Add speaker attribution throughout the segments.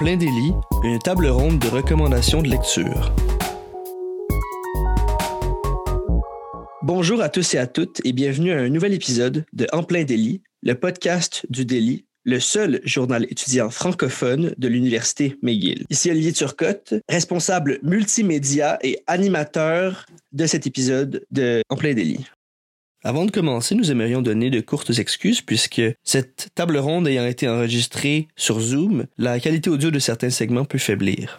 Speaker 1: plein délit, une table ronde de recommandations de lecture. Bonjour à tous et à toutes et bienvenue à un nouvel épisode de En plein délit, le podcast du délit, le seul journal étudiant francophone de l'Université McGill. Ici Olivier Turcotte, responsable multimédia et animateur de cet épisode de En plein délit. Avant de commencer, nous aimerions donner de courtes excuses puisque cette table ronde ayant été enregistrée sur Zoom, la qualité audio de certains segments peut faiblir.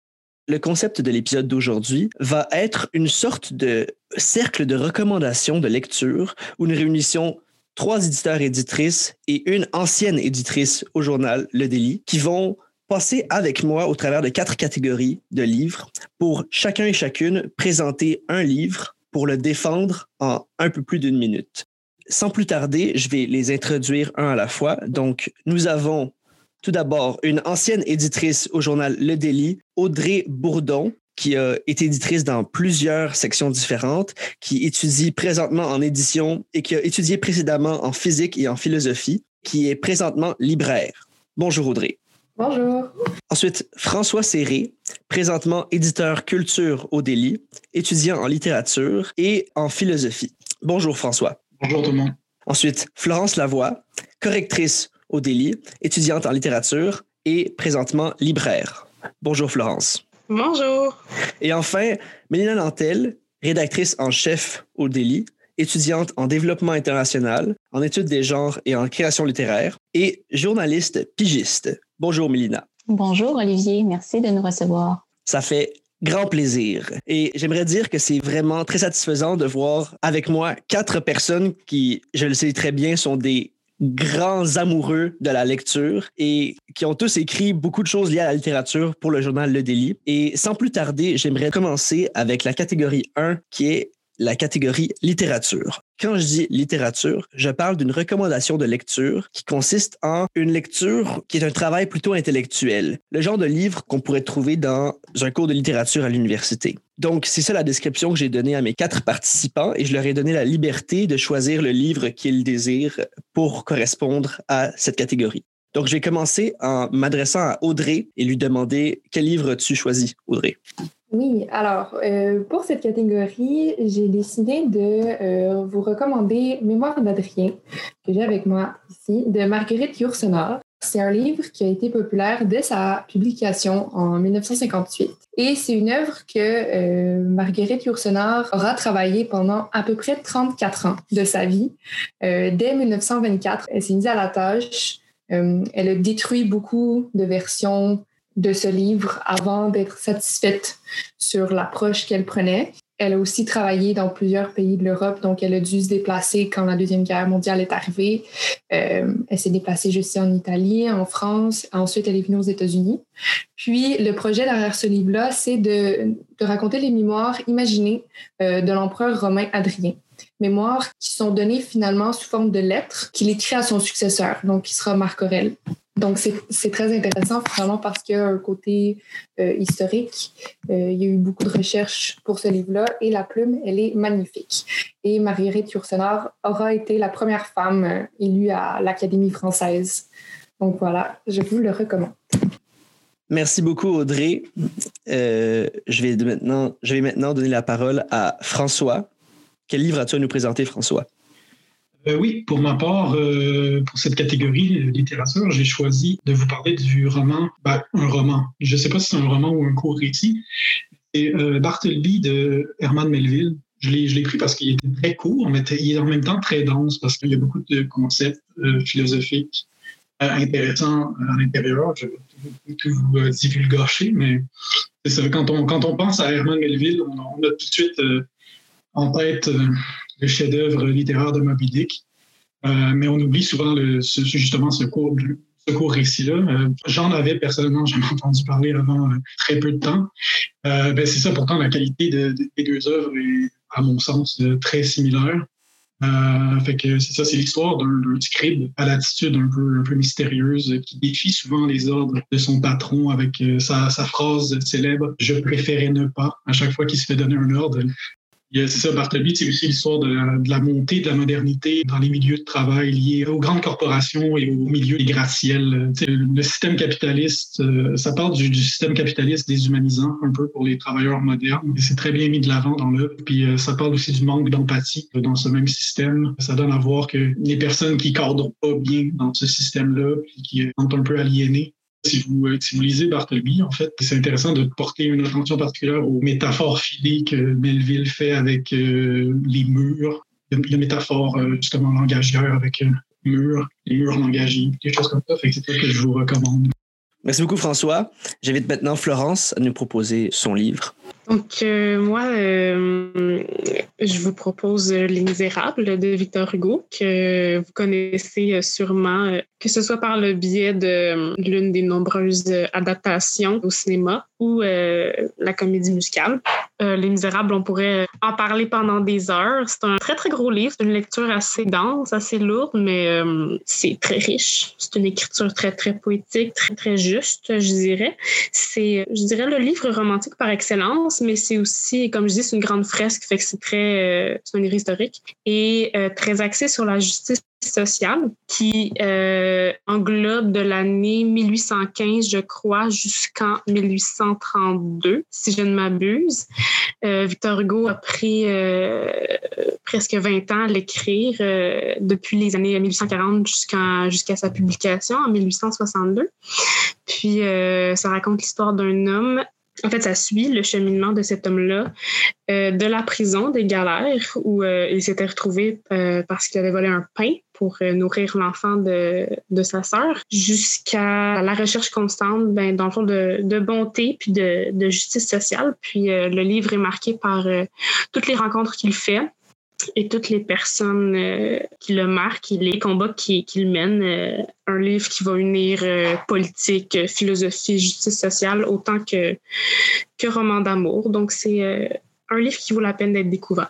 Speaker 1: Le concept de l'épisode d'aujourd'hui va être une sorte de cercle de recommandations de lecture où nous réunissons 3 éditeurs et éditrices et une ancienne éditrice au journal Le Délit qui vont passer avec moi au travers de 4 catégories de livres pour chacun et chacune présenter un livre pour le défendre en un peu plus d'1 minute. Sans plus tarder, je vais les introduire un à la fois. Donc, nous avons tout d'abord une ancienne éditrice au journal Le Délit, Audrey Bourdon, qui a été éditrice dans plusieurs sections différentes, qui étudie présentement en édition et qui a étudié précédemment en physique et en philosophie, qui est présentement libraire. Bonjour Audrey.
Speaker 2: Bonjour.
Speaker 1: Ensuite, François Séré, présentement éditeur culture au Délit, étudiant en littérature et en philosophie. Bonjour François.
Speaker 3: Bonjour tout le monde.
Speaker 1: Ensuite, Florence Lavoie, correctrice au Délit, étudiante en littérature et présentement libraire. Bonjour Florence.
Speaker 2: Bonjour.
Speaker 1: Et enfin, Mélina Nantel, rédactrice en chef au Délit, étudiante en développement international, en études des genres et en création littéraire, et journaliste pigiste. Bonjour Mélina.
Speaker 4: Bonjour Olivier, merci de nous recevoir.
Speaker 1: Ça fait grand plaisir. Et j'aimerais dire que c'est vraiment très satisfaisant de voir avec moi 4 personnes qui, je le sais très bien, sont des grands amoureux de la lecture et qui ont tous écrit beaucoup de choses liées à la littérature pour le journal Le Délit. Et sans plus tarder, j'aimerais commencer avec la catégorie 1 qui est la catégorie littérature. Quand je dis littérature, je parle d'une recommandation de lecture qui consiste en une lecture qui est un travail plutôt intellectuel, le genre de livre qu'on pourrait trouver dans un cours de littérature à l'université. Donc, c'est ça la description que j'ai donnée à mes 4 participants et je leur ai donné la liberté de choisir le livre qu'ils désirent pour correspondre à cette catégorie. Donc, je vais commencer en m'adressant à Audrey et lui demander quel livre as-tu choisi, Audrey?
Speaker 2: Oui, alors, pour cette catégorie, j'ai décidé de vous recommander Mémoires d'Adrien, que j'ai avec moi ici, de Marguerite Yourcenar. C'est un livre qui a été populaire dès sa publication en 1958. Et c'est une œuvre que Marguerite Yourcenar aura travaillé pendant à peu près 34 ans de sa vie. Dès 1924, elle s'est mise à la tâche. Elle a détruit beaucoup de versions de ce livre avant d'être satisfaite sur l'approche qu'elle prenait. Elle a aussi travaillé dans plusieurs pays de l'Europe, donc elle a dû se déplacer quand la Deuxième Guerre mondiale est arrivée. Elle s'est déplacée, je sais, en Italie, en France. Ensuite, elle est venue aux États-Unis. Puis, le projet derrière ce livre-là, c'est de raconter les mémoires imaginées de l'empereur romain Adrien. Mémoires qui sont données finalement sous forme de lettres qu'il écrit à son successeur, donc qui sera Marc Aurèle. Donc, c'est très intéressant, vraiment, parce qu'il y a un côté historique. Il y a eu beaucoup de recherches pour ce livre-là et la plume, elle est magnifique. Et Marguerite Yourcenar aura été la première femme élue à l'Académie française. Donc voilà, je vous le recommande.
Speaker 1: Merci beaucoup, Audrey. Je vais maintenant donner la parole à François. Quel livre as-tu à nous présenter, François?
Speaker 3: Oui, pour ma part, pour cette catégorie littérature, j'ai choisi de vous parler du roman, un roman. Je ne sais pas si c'est un roman ou un court récit. C'est Bartleby de Herman Melville. Je l'ai pris parce qu'il était très court, mais il est en même temps très dense parce qu'il y a beaucoup de concepts philosophiques intéressants à l'intérieur. Je vais tout vous divulgacher, mais c'est ça. Quand on pense à Herman Melville, on a tout de suite en tête le chef-d'œuvre littéraire de Moby Dick, mais on oublie souvent justement ce court récit-là. J'en avais personnellement jamais entendu parler avant très peu de temps. C'est ça, pourtant, la qualité des 2 œuvres est, à mon sens, très similaire. Fait que c'est ça, c'est l'histoire d'un scribe à l'attitude un peu mystérieuse qui défie souvent les ordres de son patron avec sa phrase célèbre « Je préférais ne pas ». À chaque fois qu'il se fait donner un ordre, C'est ça, Bartleby, c'est aussi l'histoire de la montée de la modernité dans les milieux de travail liés aux grandes corporations et aux milieux des gratte-ciels. Le système capitaliste, ça parle du système capitaliste déshumanisant un peu pour les travailleurs modernes. Et c'est très bien mis de l'avant dans l'œuvre. Puis ça parle aussi du manque d'empathie dans ce même système. Ça donne à voir que les personnes qui cadrent pas bien dans ce système-là, puis qui sont un peu aliénées, si vous lisez Bartleby, en fait, c'est intéressant de porter une attention particulière aux métaphores filées que Melville fait avec les murs. Il y a une métaphore justement langagière avec les murs langagiers, des choses comme ça. Fait que c'est ça que je vous recommande.
Speaker 1: Merci beaucoup, François. J'invite maintenant Florence à nous proposer son livre.
Speaker 5: Donc, moi, je vous propose Les Misérables de Victor Hugo, que vous connaissez sûrement, que ce soit par le biais de l'une des nombreuses adaptations au cinéma ou la comédie musicale. Les Misérables, on pourrait en parler pendant des heures. C'est un très, très gros livre. C'est une lecture assez dense, assez lourde, mais c'est très riche. C'est une écriture très, très poétique, très, très juste, je dirais. C'est, je dirais, le livre romantique par excellence, mais c'est aussi, comme je dis, c'est une grande fresque, fait que c'est un livre historique et très axé sur la justice sociale qui englobe de l'année 1815, je crois, jusqu'en 1832, si je ne m'abuse. Victor Hugo a pris presque 20 ans à l'écrire depuis les années 1840 jusqu'à sa publication en 1862. Puis, ça raconte l'histoire d'un homme. En fait, ça suit le cheminement de cet homme-là de la prison, des galères, où il s'était retrouvé parce qu'il avait volé un pain pour nourrir l'enfant de sa sœur, jusqu'à la recherche constante, dans le fond, de bonté puis de justice sociale. Puis le livre est marqué par toutes les rencontres qu'il fait et toutes les personnes qui le marquent et les combats qu'il mène. Un livre qui va unir politique, philosophie, justice sociale, autant que roman d'amour. Donc, c'est un livre qui vaut la peine d'être découvert.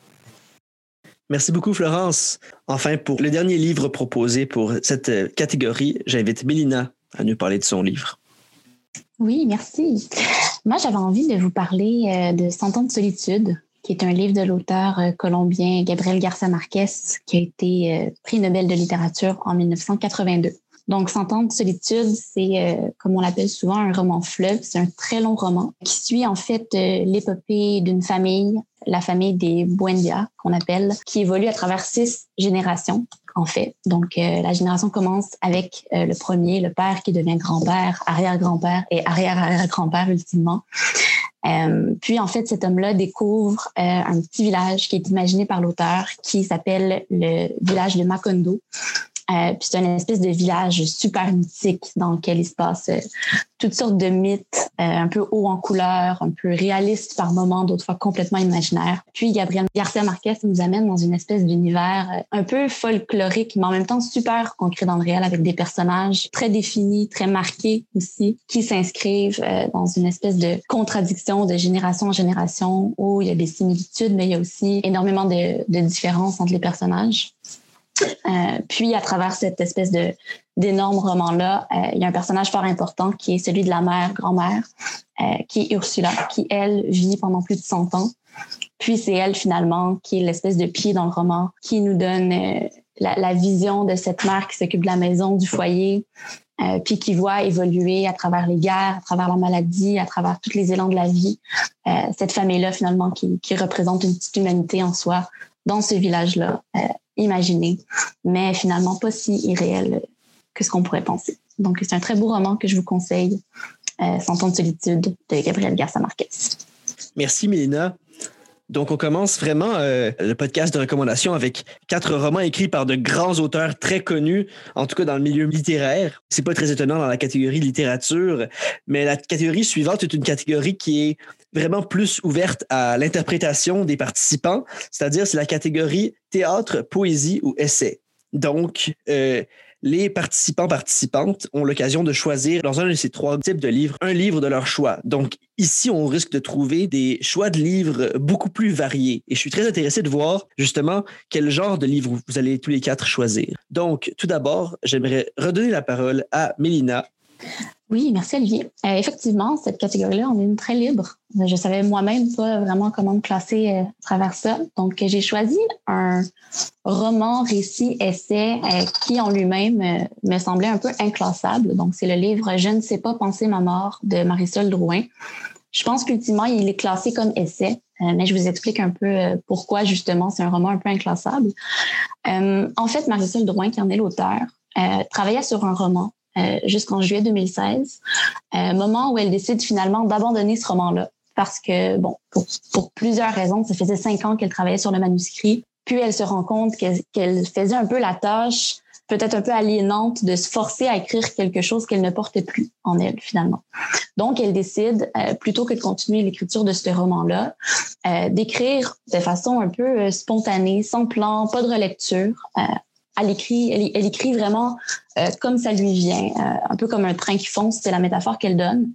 Speaker 1: Merci beaucoup, Florence. Enfin, pour le dernier livre proposé pour cette catégorie, j'invite Mélina à nous parler de son livre.
Speaker 4: Oui, merci. Moi, j'avais envie de vous parler de 100 ans de solitude, qui est un livre de l'auteur colombien Gabriel García Márquez, qui a été prix Nobel de littérature en 1982. Donc, 100 ans de solitude, c'est, comme on l'appelle souvent, un roman fleuve. C'est un très long roman qui suit en fait l'épopée d'une famille, la famille des Buendia, qu'on appelle, qui évolue à travers 6 générations, en fait. Donc, la génération commence avec le premier, le père qui devient grand-père, arrière-grand-père et arrière-arrière-grand-père ultimement. Puis, en fait, cet homme-là découvre un petit village qui est imaginé par l'auteur qui s'appelle le village de Macondo. Puis c'est une espèce de village super mythique dans lequel il se passe toutes sortes de mythes, un peu haut en couleur, un peu réalistes par moments, d'autres fois complètement imaginaires. Puis Gabriel García Márquez nous amène dans une espèce d'univers un peu folklorique, mais en même temps super ancré dans le réel, avec des personnages très définis, très marqués aussi, qui s'inscrivent dans une espèce de contradiction de génération en génération, où il y a des similitudes, mais il y a aussi énormément de différences entre les personnages. Puis, à travers cette espèce d'énorme roman-là, il y a un personnage fort important qui est celui de la mère, grand-mère, qui est Ursula, qui, elle, vit pendant plus de 100 ans. Puis, c'est elle, finalement, qui est l'espèce de pied dans le roman, qui nous donne la vision de cette mère qui s'occupe de la maison, du foyer, puis qui voit évoluer à travers les guerres, à travers la maladie, à travers tous les élans de la vie. Cette famille-là, finalement, qui représente une petite humanité en soi dans ce village-là, imaginé, mais finalement pas si irréel que ce qu'on pourrait penser. Donc, c'est un très beau roman que je vous conseille, 100 ans de solitude de Gabriel García Márquez.
Speaker 1: Merci, Mélina. Donc, on commence vraiment le podcast de recommandation avec 4 romans écrits par de grands auteurs très connus, en tout cas dans le milieu littéraire. C'est pas très étonnant dans la catégorie littérature, mais la catégorie suivante est une catégorie qui est vraiment plus ouverte à l'interprétation des participants, c'est-à-dire c'est la catégorie théâtre, poésie ou essai. Donc, les participantes ont l'occasion de choisir dans un de ces 3 types de livres, un livre de leur choix. Donc, ici, on risque de trouver des choix de livres beaucoup plus variés. Et je suis très intéressé de voir, justement, quel genre de livre vous allez tous les 4 choisir. Donc, tout d'abord, j'aimerais redonner la parole à Mélina.
Speaker 4: Oui, merci Olivier. Effectivement, cette catégorie-là, on est une très libre. Je savais moi-même pas vraiment comment me classer à travers ça. Donc, j'ai choisi un roman, récit, essai qui en lui-même me semblait un peu inclassable. Donc, c'est le livre « Je ne sais pas penser ma mort » de Marisol Drouin. Je pense qu'ultimement, il est classé comme essai, mais je vous explique un peu pourquoi, justement, c'est un roman un peu inclassable. En fait, Marisol Drouin, qui en est l'auteur, travaillait sur un roman jusqu'en juillet 2016, moment où elle décide finalement d'abandonner ce roman-là. Parce que, bon, pour plusieurs raisons, ça faisait 5 ans qu'elle travaillait sur le manuscrit, puis elle se rend compte qu'elle faisait un peu la tâche, peut-être un peu aliénante, de se forcer à écrire quelque chose qu'elle ne portait plus en elle, finalement. Donc, elle décide, plutôt que de continuer l'écriture de ce roman-là, d'écrire de façon un peu spontanée, sans plan, pas de relecture. Elle écrit vraiment comme ça lui vient, un peu comme un train qui fonce, c'est la métaphore qu'elle donne.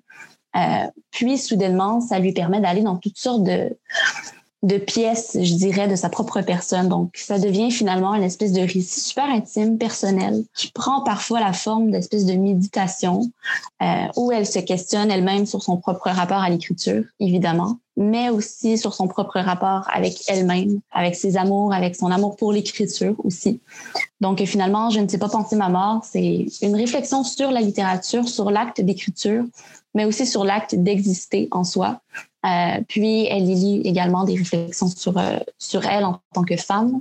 Speaker 4: Puis, soudainement, ça lui permet d'aller dans toutes sortes de pièces, je dirais, de sa propre personne. Donc, ça devient finalement une espèce de récit super intime, personnel, qui prend parfois la forme d'espèce de méditation, où elle se questionne elle-même sur son propre rapport à l'écriture, évidemment, mais aussi sur son propre rapport avec elle-même, avec ses amours, avec son amour pour l'écriture aussi. Donc, finalement, Je ne sais pas penser ma mort, c'est une réflexion sur la littérature, sur l'acte d'écriture, mais aussi sur l'acte d'exister en soi. Puis, elle y lit également des réflexions sur elle en tant que femme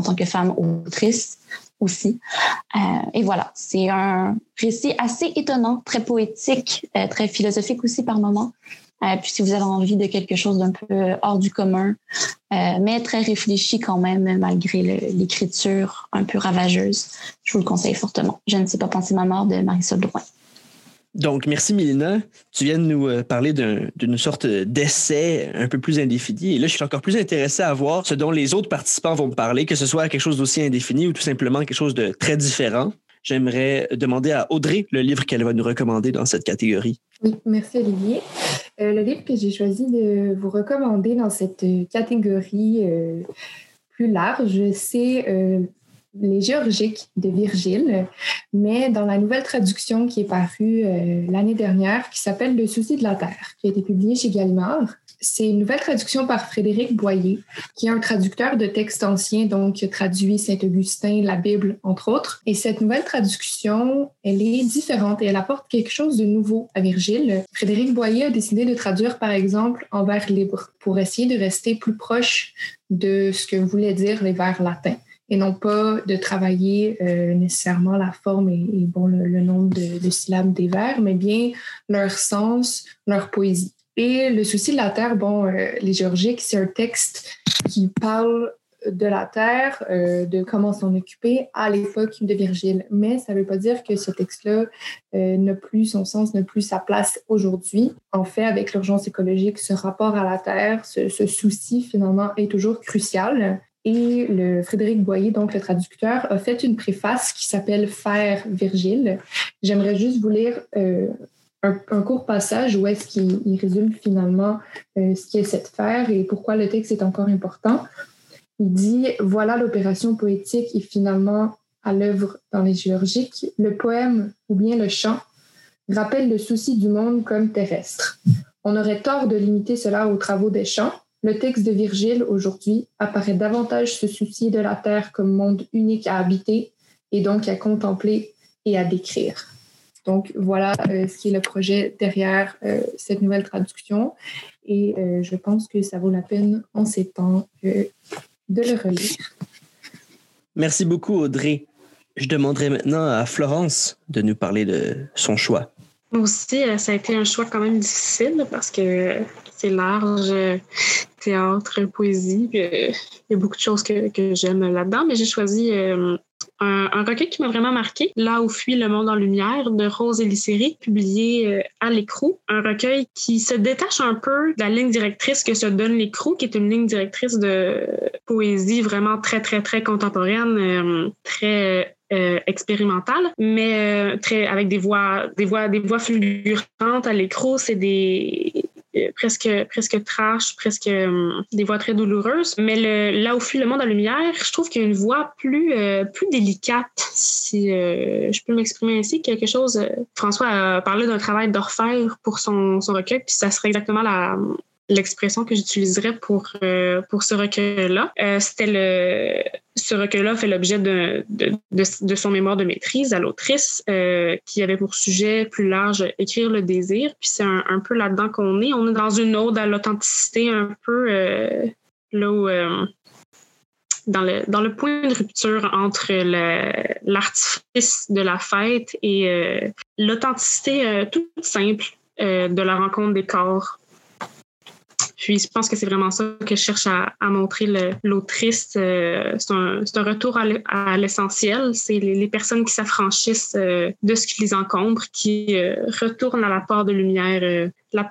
Speaker 4: autrice aussi. Et voilà, c'est un récit assez étonnant, très poétique, très philosophique aussi par moments. Puis, si vous avez envie de quelque chose d'un peu hors du commun, mais très réfléchi quand même, malgré l'écriture un peu ravageuse, je vous le conseille fortement. Je ne sais pas penser ma mort de Marisol Drouin.
Speaker 1: Donc, merci Mélina. Tu viens de nous parler d'une sorte d'essai un peu plus indéfini. Et là, je suis encore plus intéressé à voir ce dont les autres participants vont me parler, que ce soit quelque chose d'aussi indéfini ou tout simplement quelque chose de très différent. J'aimerais demander à Audrey le livre qu'elle va nous recommander dans cette catégorie.
Speaker 2: Oui, merci Olivier. Le livre que j'ai choisi de vous recommander dans cette catégorie plus large, c'est Les Géorgiques de Virgile, mais dans la nouvelle traduction qui est parue l'année dernière, qui s'appelle Le souci de la terre, qui a été publiée chez Gallimard. C'est une nouvelle traduction par Frédéric Boyer, qui est un traducteur de textes anciens, donc qui a traduit Saint-Augustin, la Bible, entre autres. Et cette nouvelle traduction, elle est différente et elle apporte quelque chose de nouveau à Virgile. Frédéric Boyer a décidé de traduire, par exemple, en vers libres, pour essayer de rester plus proche de ce que voulaient dire les vers latins, et non pas de travailler nécessairement la forme et le nombre de syllabes des vers, mais bien leur sens, leur poésie. Et Le souci de la terre, Les Géorgiques, c'est un texte qui parle de la terre, de comment s'en occuper à l'époque de Virgile. Mais ça ne veut pas dire que ce texte-là n'a plus son sens, n'a plus sa place aujourd'hui. En fait, avec l'urgence écologique, ce rapport à la terre, ce souci finalement est toujours crucial. Et Frédéric Boyer, donc le traducteur, a fait une préface qui s'appelle « Faire Virgile ». J'aimerais juste vous lire un court passage où est-ce qu'il résume finalement ce qu'est cette faire et pourquoi le texte est encore important. Il dit « Voilà l'opération poétique et finalement à l'œuvre dans les Géorgiques. Le poème ou bien le chant rappelle le souci du monde comme terrestre. On aurait tort de limiter cela aux travaux des champs. Le texte de Virgile, aujourd'hui, apparaît davantage se soucier de la terre comme monde unique à habiter et donc à contempler et à décrire. » Donc, voilà ce qui est le projet derrière cette nouvelle traduction. Et je pense que ça vaut la peine, en ces temps, de le relire.
Speaker 1: Merci beaucoup, Audrey. Je demanderai maintenant à Florence de nous parler de son choix.
Speaker 5: Moi aussi, ça a été un choix quand même difficile parce que c'est large, théâtre, poésie. Il y a beaucoup de choses que j'aime là-dedans, mais j'ai choisi un recueil qui m'a vraiment marqué, Là où fuit le monde en lumière, de Rose Elisséry, publié à l'Écrou. Un recueil qui se détache un peu de la ligne directrice que se donne l'Écrou, qui est une ligne directrice de poésie vraiment très, très, très contemporaine, très expérimentale, mais très avec des voix fulgurantes. À l'Écrou, c'est des presque trash, presque des voix très douloureuses. Mais là où fuit le monde en lumière, je trouve qu'il y a une voix plus délicate, si je peux m'exprimer ainsi. Quelque chose. François a parlé d'un travail d'orfèvre pour son recueil, puis ça serait exactement l'expression que j'utiliserais pour ce recueil-là. Ce recueil-là fait l'objet de son mémoire de maîtrise à l'autrice, qui avait pour sujet plus large écrire le désir. Puis c'est un peu là-dedans qu'on est. On est dans une ode à l'authenticité, un peu là où dans le point de rupture entre l'artifice de la fête et l'authenticité toute simple de la rencontre des corps. Puis je pense que c'est vraiment ça que je cherche à montrer l'autrice. C'est un retour à l'essentiel. C'est les personnes qui s'affranchissent de ce qui les encombre, qui retournent à l'apport de lumière,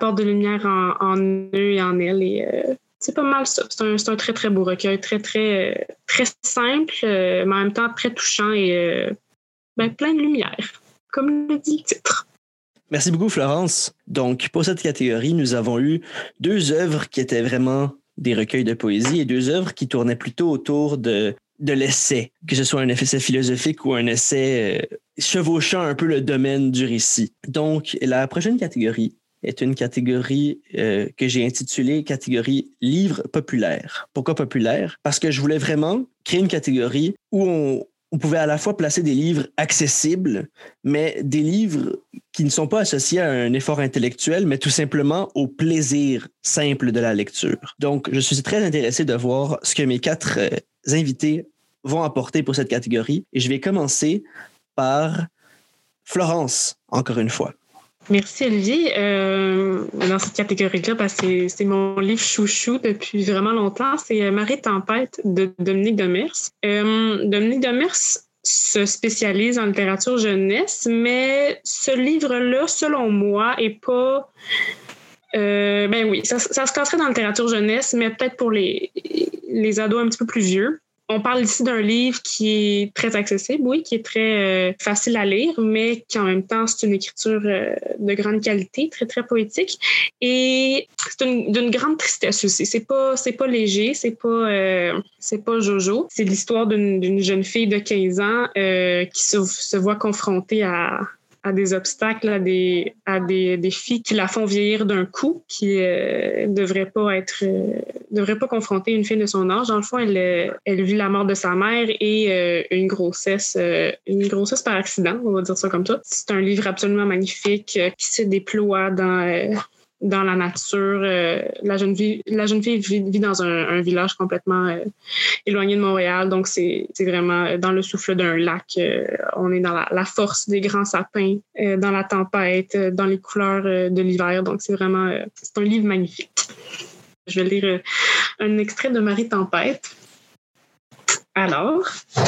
Speaker 5: en eux et en elles. Et c'est pas mal ça. C'est un très, très beau recueil, très, très, très simple, mais en même temps très touchant et plein de lumière, comme le dit le titre.
Speaker 1: Merci beaucoup, Florence. Donc, pour cette catégorie, nous avons eu 2 œuvres qui étaient vraiment des recueils de poésie et 2 œuvres qui tournaient plutôt autour de l'essai, que ce soit un essai philosophique ou un essai chevauchant un peu le domaine du récit. Donc, la prochaine catégorie est une catégorie que j'ai intitulée catégorie livres populaires. Pourquoi populaire? Parce que je voulais vraiment créer une catégorie où on pouvait à la fois placer des livres accessibles, mais des livres qui ne sont pas associés à un effort intellectuel, mais tout simplement au plaisir simple de la lecture. Donc, je suis très intéressé de voir ce que mes 4 invités vont apporter pour cette catégorie. Et je vais commencer par Florence, encore une fois.
Speaker 5: Merci, Olivier. Dans cette catégorie-là, c'est mon livre chouchou depuis vraiment longtemps. C'est Marée Tempête de Dominique Demers. Dominique Demers se spécialise en littérature jeunesse, mais ce livre-là, selon moi, est pas... ça se classerait dans la littérature jeunesse, mais peut-être pour les ados un petit peu plus vieux. On parle ici d'un livre qui est très accessible, oui, qui est très facile à lire, mais qui en même temps, c'est une écriture de grande qualité, très, très poétique. Et c'est d'une grande tristesse aussi. C'est pas léger, c'est pas Jojo. C'est l'histoire d'une jeune fille de 15 ans qui se voit confrontée à des obstacles, à des défis qui la font vieillir d'un coup, qui devrait pas confronter une fille de son âge. Dans le fond, elle vit la mort de sa mère et une grossesse par accident, on va dire ça comme ça. C'est un livre absolument magnifique qui se déploie dans la nature. La jeune fille vit dans un village complètement éloigné de Montréal, donc c'est vraiment dans le souffle d'un lac. On est dans la force des grands sapins, dans la tempête, dans les couleurs de l'hiver. Donc c'est un livre magnifique. Je vais lire un extrait de Marée Tempête. Alors,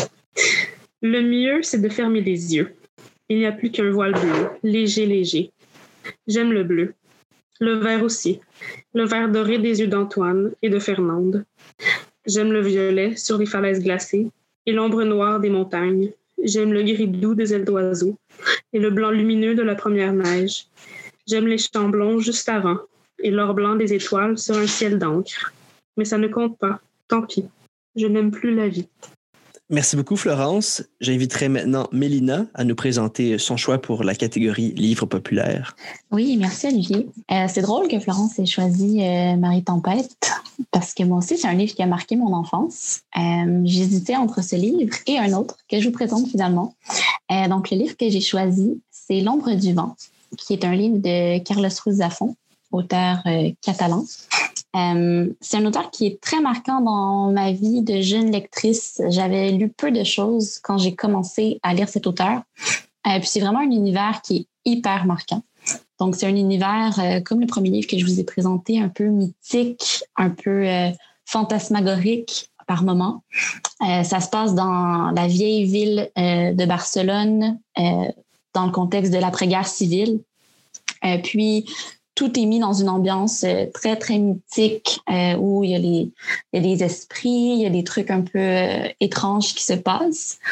Speaker 5: le mieux, c'est de fermer les yeux. Il n'y a plus qu'un voile bleu, léger. J'aime le bleu. Le vert aussi, le vert doré des yeux d'Antoine et de Fernande. J'aime le violet sur les falaises glacées et l'ombre noire des montagnes. J'aime le gris doux des ailes d'oiseaux et le blanc lumineux de la première neige. J'aime les champs blonds juste avant et l'or blanc des étoiles sur un ciel d'encre. Mais ça ne compte pas, tant pis. Je n'aime plus la vie.
Speaker 1: Merci beaucoup, Florence. J'inviterai maintenant Mélina à nous présenter son choix pour la catégorie livres populaires.
Speaker 4: Oui, merci, Olivier. C'est drôle que Florence ait choisi Marée Tempête parce que moi aussi, c'est un livre qui a marqué mon enfance. J'hésitais entre ce livre et un autre que je vous présente finalement. Donc, le livre que j'ai choisi, c'est L'ombre du vent, qui est un livre de Carlos Ruiz Zafón, auteur catalan. C'est un auteur qui est très marquant dans ma vie de jeune lectrice. J'avais lu peu de choses quand j'ai commencé à lire cet auteur. Puis c'est vraiment un univers qui est hyper marquant. Donc, c'est un univers, comme le premier livre que je vous ai présenté, un peu mythique, un peu fantasmagorique par moments. Ça se passe dans la vieille ville de Barcelone, dans le contexte de l'après-guerre civile. Puis, tout est mis dans une ambiance très, très mythique où il y a des esprits, il y a des trucs un peu étranges qui se passent.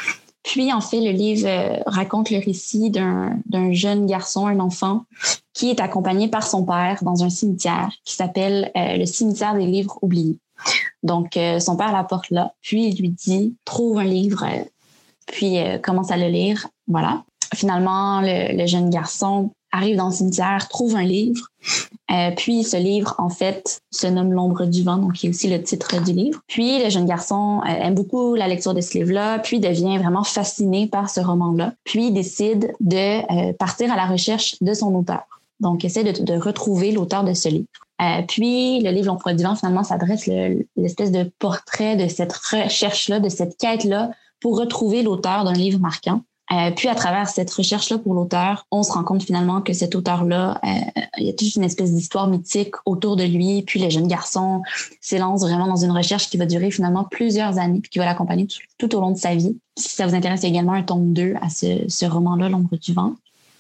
Speaker 4: Puis, en fait, le livre raconte le récit d'un jeune garçon, un enfant, qui est accompagné par son père dans un cimetière qui s'appelle le cimetière des livres oubliés. Donc, son père l'apporte là, puis il lui dit « Trouve un livre », puis commence à le lire. Voilà. Finalement, le jeune garçon arrive dans le cimetière, trouve un livre, puis ce livre, en fait, se nomme L'ombre du vent, donc qui est aussi le titre du livre. Puis le jeune garçon aime beaucoup la lecture de ce livre-là, puis devient vraiment fasciné par ce roman-là, puis décide de partir à la recherche de son auteur. Donc, essaie de retrouver l'auteur de ce livre. Puis le livre L'ombre du vent, finalement, s'adresse l'espèce de portrait de cette recherche-là, de cette quête-là, pour retrouver l'auteur d'un livre marquant. Puis à travers cette recherche-là pour l'auteur, on se rend compte finalement que cet auteur-là, il y a toute une espèce d'histoire mythique autour de lui. Puis le jeune garçon s'élance vraiment dans une recherche qui va durer finalement plusieurs années puis qui va l'accompagner tout au long de sa vie. Si ça vous intéresse, il y a également un tome 2 à ce roman-là, L'ombre du vent.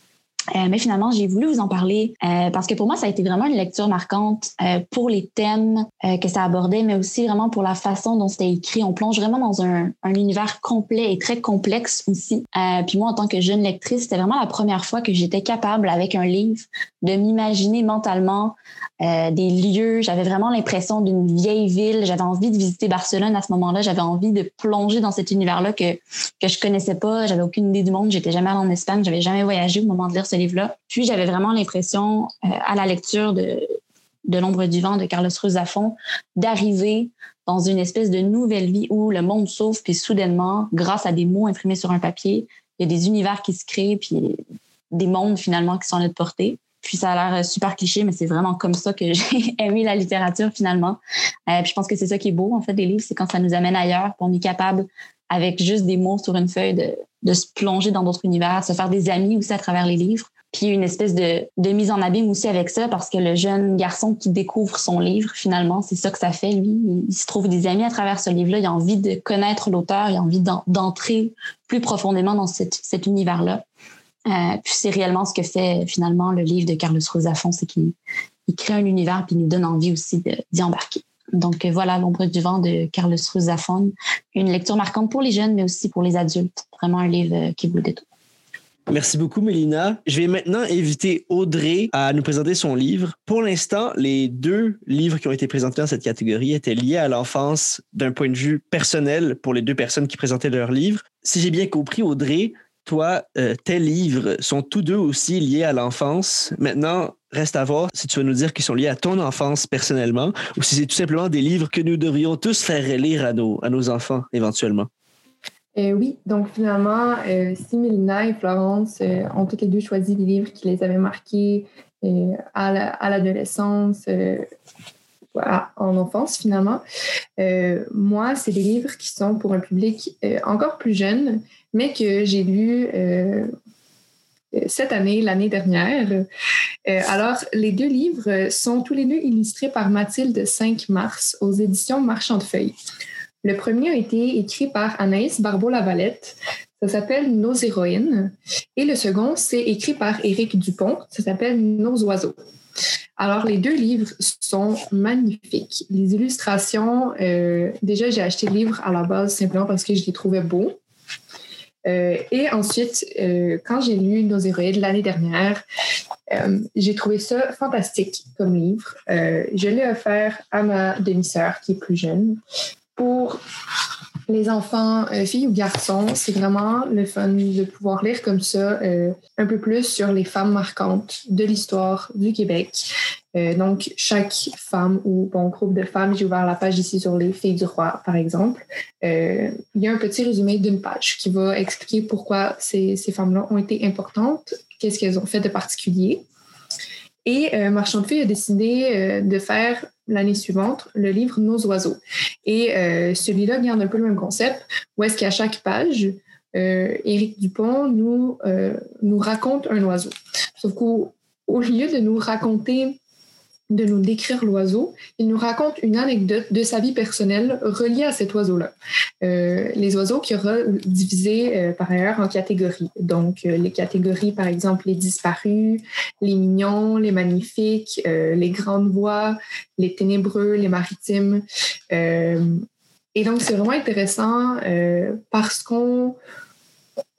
Speaker 4: Mais finalement, j'ai voulu vous en parler parce que pour moi, ça a été vraiment une lecture marquante pour les thèmes que ça abordait, mais aussi vraiment pour la façon dont c'était écrit. On plonge vraiment dans un univers complet et très complexe aussi. Puis moi, en tant que jeune lectrice, c'était vraiment la première fois que j'étais capable, avec un livre, de m'imaginer mentalement des lieux. J'avais vraiment l'impression d'une vieille ville. J'avais envie de visiter Barcelone à ce moment-là. J'avais envie de plonger dans cet univers-là que je connaissais pas. J'avais aucune idée du monde. J'étais jamais allée en Espagne. J'avais jamais voyagé au moment de lire ce livre-là. Puis j'avais vraiment l'impression, à la lecture de L'ombre du vent de Carlos Ruiz Zafón, d'arriver dans une espèce de nouvelle vie où le monde s'ouvre, puis soudainement, grâce à des mots imprimés sur un papier, il y a des univers qui se créent, puis des mondes finalement qui sont à notre portée. Puis ça a l'air super cliché, mais c'est vraiment comme ça que j'ai aimé la littérature finalement. Puis je pense que c'est ça qui est beau en fait des livres, c'est quand ça nous amène ailleurs, puis on est capable, avec juste des mots sur une feuille, de se plonger dans d'autres univers, se faire des amis aussi à travers les livres. Puis une espèce de mise en abîme aussi avec ça, parce que le jeune garçon qui découvre son livre, finalement, c'est ça que ça fait, lui. Il se trouve des amis à travers ce livre-là. Il a envie de connaître l'auteur, il a envie d'entrer plus profondément dans cet univers-là. Puis c'est réellement ce que fait finalement le livre de Carlos Ruiz Zafón, c'est qu'il crée un univers puis il nous donne envie aussi d'y embarquer. Donc voilà, L'ombre du vent de Carlos Ruiz Zafón, une lecture marquante pour les jeunes, mais aussi pour les adultes. Vraiment un livre qui vaut le détour.
Speaker 1: Merci beaucoup, Mélina. Je vais maintenant inviter Audrey à nous présenter son livre. Pour l'instant, les 2 livres qui ont été présentés dans cette catégorie étaient liés à l'enfance d'un point de vue personnel pour les 2 personnes qui présentaient leurs livres. Si j'ai bien compris, Audrey, toi, tes livres sont tous 2 aussi liés à l'enfance. Maintenant, reste à voir si tu vas nous dire qu'ils sont liés à ton enfance personnellement ou si c'est tout simplement des livres que nous devrions tous faire relire à nos enfants éventuellement.
Speaker 2: Oui, donc finalement, si Mélina et Florence ont toutes les 2 choisi des livres qui les avaient marqués à l'adolescence, en enfance finalement, moi, c'est des livres qui sont pour un public encore plus jeune, mais que j'ai lus cette année, l'année dernière. Alors, les 2 livres sont tous les 2 illustrés par Mathilde 5 Mars aux éditions Marchand de Feuilles. Le premier a été écrit par Anaïs Barbeau-Lavalette. Ça s'appelle Nos héroïnes. Et le second, c'est écrit par Éric Dupont. Ça s'appelle Nos oiseaux. Alors, les 2 livres sont magnifiques. Les illustrations, déjà, j'ai acheté le livre à la base simplement parce que je les trouvais beaux. Et ensuite, quand j'ai lu Nos héroïnes l'année dernière, j'ai trouvé ça fantastique comme livre. Je l'ai offert à ma demi-sœur qui est plus jeune. Pour les enfants, filles ou garçons, c'est vraiment le fun de pouvoir lire comme ça un peu plus sur les femmes marquantes de l'histoire du Québec. Donc, chaque femme ou groupe de femmes, j'ai ouvert la page ici sur les filles du roi, par exemple. Il y a un petit résumé d'une page qui va expliquer pourquoi ces femmes-là ont été importantes, qu'est-ce qu'elles ont fait de particulier. Et Marchand de Feuilles a décidé de faire l'année suivante le livre Nos oiseaux. Et celui-là garde un peu le même concept, où est-ce qu'à chaque page, Éric Dupont nous raconte un oiseau. Sauf qu'au lieu de nous raconter, de nous décrire l'oiseau, il nous raconte une anecdote de sa vie personnelle reliée à cet oiseau-là. Les oiseaux qu'il y aura divisés par ailleurs en catégories. Donc, les catégories, par exemple, les disparus, les mignons, les magnifiques, les grandes voix, les ténébreux, les maritimes. Et donc, c'est vraiment intéressant parce qu'on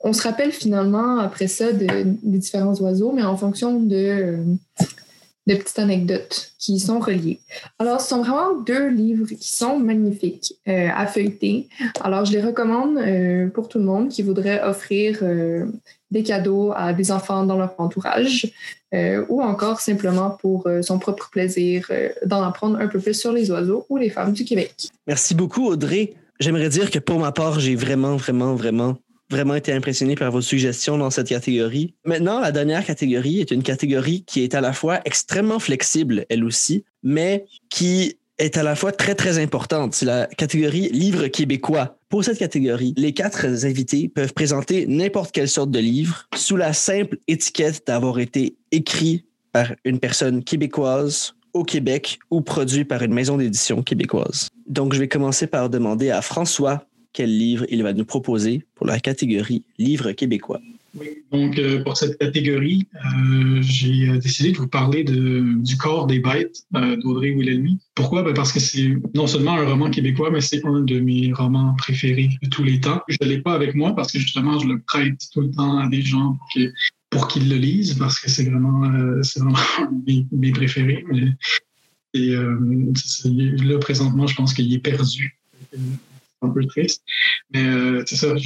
Speaker 2: on se rappelle finalement après ça des différents oiseaux, mais en fonction de petites anecdotes qui sont reliées. Alors, ce sont vraiment 2 livres qui sont magnifiques à feuilleter. Alors, je les recommande pour tout le monde qui voudrait offrir des cadeaux à des enfants dans leur entourage ou encore simplement pour son propre plaisir d'en apprendre un peu plus sur les oiseaux ou les femmes du Québec.
Speaker 1: Merci beaucoup, Audrey. J'aimerais dire que pour ma part, j'ai vraiment été impressionné par vos suggestions dans cette catégorie. Maintenant, la dernière catégorie est une catégorie qui est à la fois extrêmement flexible, elle aussi, mais qui est à la fois très, très importante. C'est la catégorie livre québécois. Pour cette catégorie, les 4 invités peuvent présenter n'importe quelle sorte de livre sous la simple étiquette d'avoir été écrit par une personne québécoise au Québec ou produit par une maison d'édition québécoise. Donc, je vais commencer par demander à François quel livre il va nous proposer pour la catégorie livre québécois.
Speaker 3: Oui, donc pour cette catégorie, j'ai décidé de vous parler du Corps des bêtes d'Audrey Wilhelmy. Pourquoi? Parce que c'est non seulement un roman québécois, mais c'est un de mes romans préférés de tous les temps. Je ne l'ai pas avec moi parce que justement, je le prête tout le temps à des gens pour qu'ils le lisent parce que c'est vraiment un de mes préférés. Et là, présentement, je pense qu'il est perdu. C'est un peu triste. Mais c'est ça,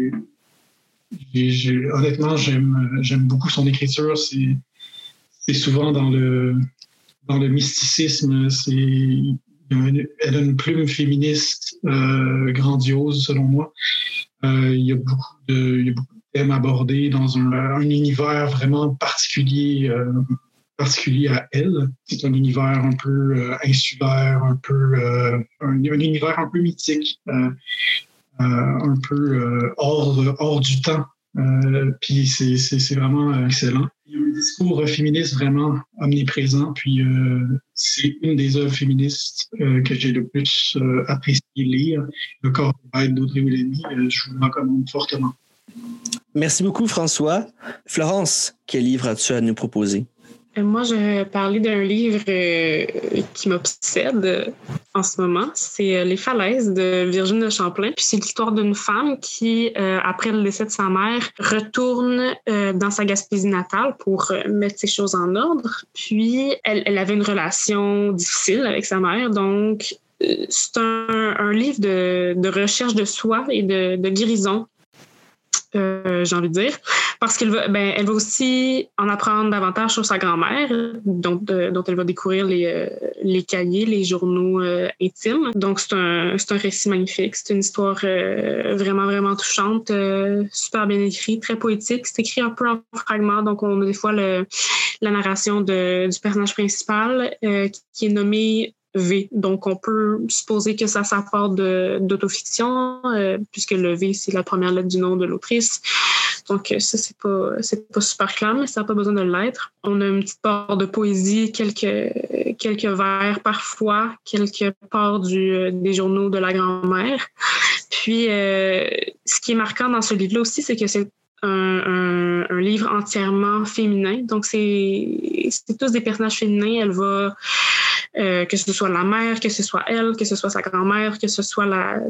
Speaker 3: honnêtement, j'aime beaucoup son écriture. C'est souvent dans le mysticisme. Elle a une plume féministe grandiose, selon moi. Il y a beaucoup de thèmes abordés dans un univers vraiment particulier à elle. C'est un univers un peu insulaire, un univers un peu mythique. Un peu hors du temps. Puis c'est vraiment excellent. Il y a un discours féministe vraiment omniprésent. Puis c'est une des œuvres féministes que j'ai le plus apprécié lire. Le Corps des bêtes d'Audrey Wilhelmy, je vous le recommande fortement.
Speaker 1: Merci beaucoup, François. Florence, quel livre as-tu à nous proposer?
Speaker 5: Moi, je vais parler d'un livre qui m'obsède en ce moment. C'est Les Falaises de Virginie de Champlain. Puis c'est l'histoire d'une femme qui, après le décès de sa mère, retourne dans sa Gaspésie natale pour mettre ses choses en ordre. Puis elle avait une relation difficile avec sa mère. Donc, c'est un livre de recherche de soi et de guérison. J'ai envie de dire, parce qu'elle elle va aussi en apprendre davantage sur sa grand-mère, dont elle va découvrir les cahiers, les journaux intimes. Donc, c'est un récit magnifique. C'est une histoire vraiment, vraiment touchante, super bien écrite, très poétique. C'est écrit un peu en fragments, donc on a des fois la narration du personnage principal qui est nommé V. Donc, on peut supposer que ça part d'autofiction, puisque le V, c'est la première lettre du nom de l'autrice. Donc, ça, c'est pas super clair, mais ça n'a pas besoin de l'être. On a une petite part de poésie, quelques vers parfois, quelques parts des journaux de la grand-mère. Puis, ce qui est marquant dans ce livre-là aussi, c'est que c'est un livre entièrement féminin. Donc, c'est tous des personnages féminins. Elle va... que ce soit la mère, que ce soit elle, que ce soit sa grand-mère, que ce soit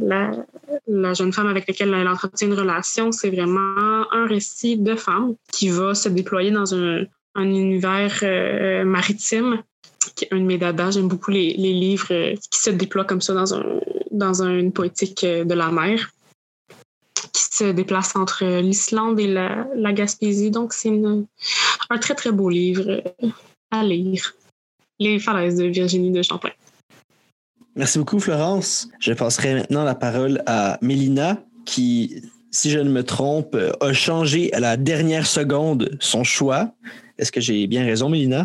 Speaker 5: la jeune femme avec laquelle elle entretient une relation, c'est vraiment un récit de femme qui va se déployer dans un univers maritime, qui est un de mes dadas. J'aime beaucoup les livres qui se déploient comme ça dans une poétique de la mer, qui se déplace entre l'Islande et la Gaspésie. Donc, c'est un très, très beau livre à lire. Les Falaises de Virginie de Champlain.
Speaker 1: Merci beaucoup, Florence. Je passerai maintenant la parole à Mélina, qui, si je ne me trompe, a changé à la dernière seconde son choix. Est-ce que j'ai bien raison, Mélina?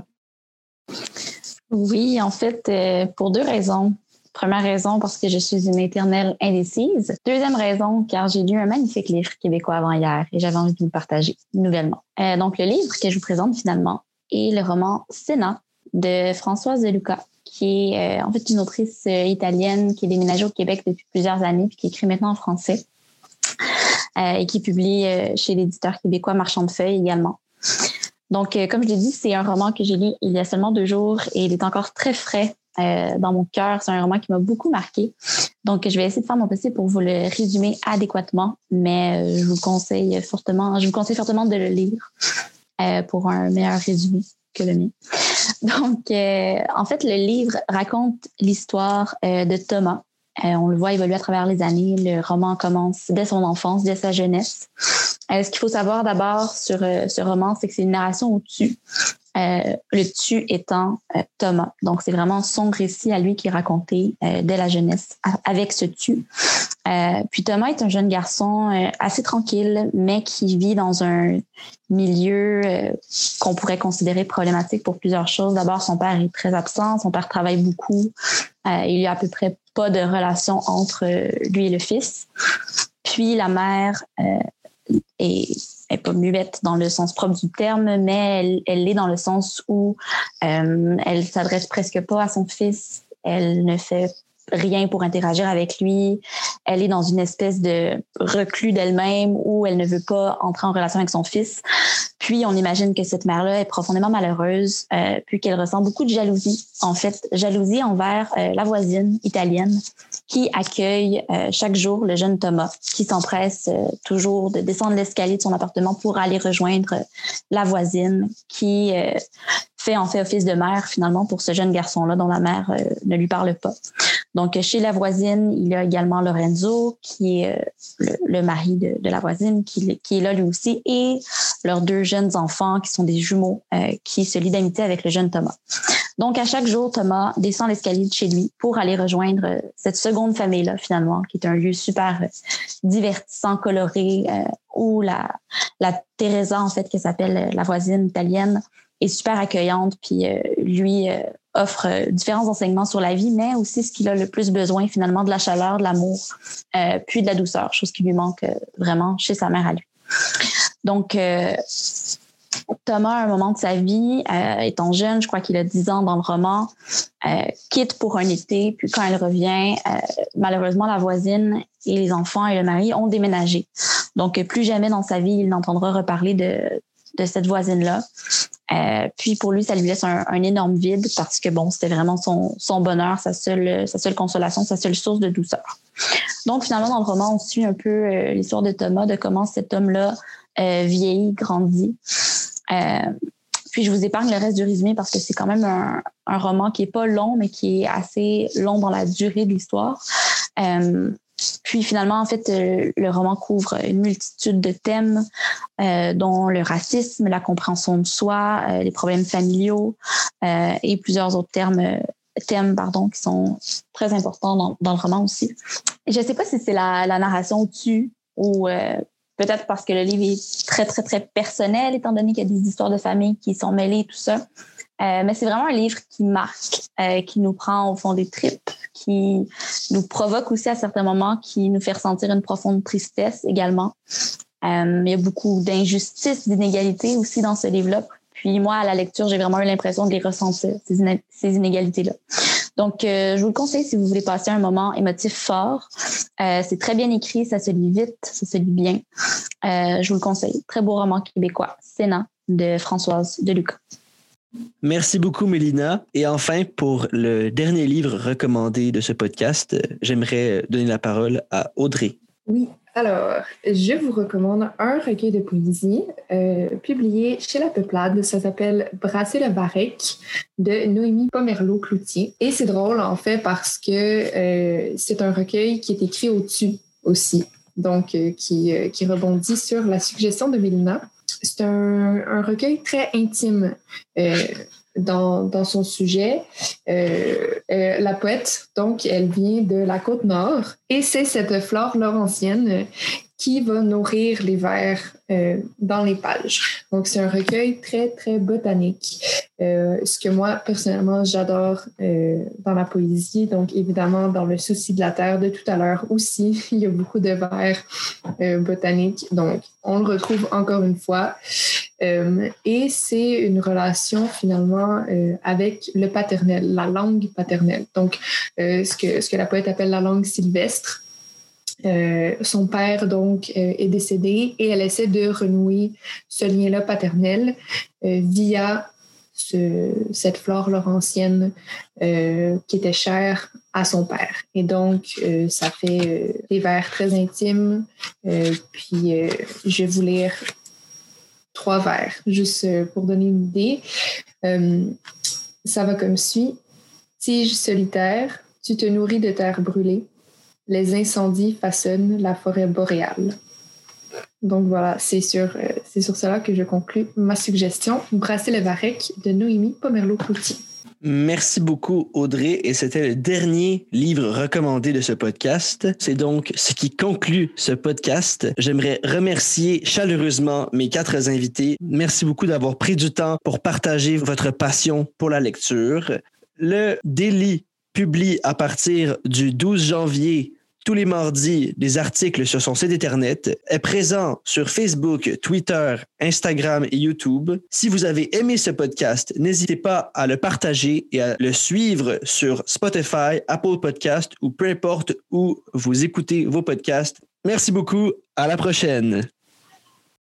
Speaker 4: Oui, en fait, pour 2 raisons. Première raison, parce que je suis une éternelle indécise. Deuxième raison, car j'ai lu un magnifique livre québécois avant hier et j'avais envie de vous le partager nouvellement. Donc, le livre que je vous présente finalement est le roman Sénat de Françoise De Luca, qui est en fait une autrice italienne qui est déménagée au Québec depuis plusieurs années puis qui écrit maintenant en français et qui publie chez l'éditeur québécois Marchand de Feuilles également. Donc, comme je l'ai dit, c'est un roman que j'ai lu il y a seulement 2 jours et il est encore très frais dans mon cœur. C'est un roman qui m'a beaucoup marqué. Donc, je vais essayer de faire mon possible pour vous le résumer adéquatement, mais je vous conseille fortement de le lire pour un meilleur résumé que le mien. Donc, en fait, le livre raconte l'histoire de Thomas. On le voit évoluer à travers les années. Le roman commence dès son enfance, dès sa jeunesse. Ce qu'il faut savoir d'abord sur ce roman, c'est que c'est une narration au tu. Le tu étant Thomas. Donc, c'est vraiment son récit à lui qui est raconté dès la jeunesse avec ce tu. Puis Thomas est un jeune garçon assez tranquille, mais qui vit dans un milieu qu'on pourrait considérer problématique pour plusieurs choses. D'abord, son père est très absent, son père travaille beaucoup. Il y a à peu près pas de relation entre lui et le fils. Puis la mère est pas muette dans le sens propre du terme, mais elle l'est dans le sens où elle s'adresse presque pas à son fils. Elle ne fait rien pour interagir avec lui. Elle est dans une espèce de reclus d'elle-même où elle ne veut pas entrer en relation avec son fils. Puis, on imagine que cette mère-là est profondément malheureuse, puis qu'elle ressent beaucoup de jalousie. En fait, jalousie envers la voisine italienne qui accueille chaque jour le jeune Thomas, qui s'empresse toujours de descendre l'escalier de son appartement pour aller rejoindre la voisine qui fait en fait office de mère finalement pour ce jeune garçon-là dont la mère ne lui parle pas. Donc, chez la voisine, il y a également Lorenzo, qui est le mari de la voisine, qui est là lui aussi, et leurs 2 jeunes enfants qui sont des jumeaux qui se lient d'amitié avec le jeune Thomas. Donc, à chaque jour, Thomas descend l'escalier de chez lui pour aller rejoindre cette seconde famille-là, finalement, qui est un lieu super divertissant, coloré, où la Teresa, en fait, qui s'appelle la voisine italienne, est super accueillante, puis lui offre différents enseignements sur la vie, mais aussi ce qu'il a le plus besoin, finalement, de la chaleur, de l'amour, puis de la douceur, chose qui lui manque vraiment chez sa mère à lui. Donc, Thomas, à un moment de sa vie, étant jeune, je crois qu'il a 10 ans dans le roman, quitte pour un été, puis quand elle revient, malheureusement, la voisine et les enfants et le mari ont déménagé. Donc, plus jamais dans sa vie, il n'entendra reparler de cette voisine-là. Puis pour lui, ça lui laisse un énorme vide parce que bon, c'était vraiment son bonheur, sa seule consolation, sa seule source de douceur. Donc finalement, dans le roman, on suit un peu l'histoire de Thomas, de comment cet homme-là vieillit, grandit. Puis je vous épargne le reste du résumé parce que c'est quand même un roman qui est pas long, mais qui est assez long dans la durée de l'histoire. Puis finalement, en fait, le roman couvre une multitude de thèmes, dont le racisme, la compréhension de soi, les problèmes familiaux et plusieurs autres thèmes qui sont très importants dans le roman aussi. Je ne sais pas si c'est la narration au-dessus ou peut-être parce que le livre est très, très, très personnel, étant donné qu'il y a des histoires de famille qui sont mêlées et tout ça. Mais c'est vraiment un livre qui marque, qui nous prend au fond des tripes, qui nous provoque aussi à certains moments, qui nous fait ressentir une profonde tristesse également. Il y a beaucoup d'injustices, d'inégalités aussi dans ce livre-là. Puis moi, à la lecture, j'ai vraiment eu l'impression de les ressentir, ces inégalités-là. Donc, je vous le conseille si vous voulez passer un moment émotif fort. C'est très bien écrit, ça se lit vite, ça se lit bien. Je vous le conseille. Très beau roman québécois, Sénat, de Françoise Deluca.
Speaker 1: Merci beaucoup, Mélina. Et enfin, pour le dernier livre recommandé de ce podcast, j'aimerais donner la parole à Audrey.
Speaker 2: Oui, alors, je vous recommande un recueil de poésie publié chez La Peuplade. Ça s'appelle Brasser le Varech de Noémie Pomerleau-Cloutier. Et c'est drôle, en fait, parce que c'est un recueil qui est écrit au-dessus aussi, donc qui rebondit sur la suggestion de Mélina. C'est un recueil très intime dans son sujet. La poète, donc, elle vient de la Côte-Nord et c'est cette flore laurentienne qui va nourrir les vers dans les pages. Donc, c'est un recueil très, très botanique. Ce que moi, personnellement, j'adore dans la poésie. Donc, évidemment, dans le souci de la terre de tout à l'heure aussi, il y a beaucoup de vers botaniques. Donc, on le retrouve encore une fois. Et c'est une relation, finalement, avec le paternel, la langue paternelle. Donc, ce que la poète appelle la langue sylvestre. Son père, donc, est décédé et elle essaie de renouer ce lien-là paternel via cette flore laurentienne qui était chère à son père. Et donc, ça fait des vers très intimes. Puis, je vais vous lire 3 vers, juste pour donner une idée. Ça va comme suit. Tige solitaire, tu te nourris de terre brûlée. Les incendies façonnent la forêt boréale. Donc voilà, c'est sur cela que je conclus ma suggestion. Brasser le varech de Noémie Pomerleau-Cloutier.
Speaker 1: Merci beaucoup, Audrey. Et c'était le dernier livre recommandé de ce podcast. C'est donc ce qui conclut ce podcast. J'aimerais remercier chaleureusement mes 4 invités. Merci beaucoup d'avoir pris du temps pour partager votre passion pour la lecture. Le Daily publie à partir du 12 janvier tous les mardis des articles sur son site internet, est présent sur Facebook, Twitter, Instagram et YouTube. Si vous avez aimé ce podcast, n'hésitez pas à le partager et à le suivre sur Spotify, Apple Podcast ou peu importe où vous écoutez vos podcasts. Merci beaucoup. À la prochaine.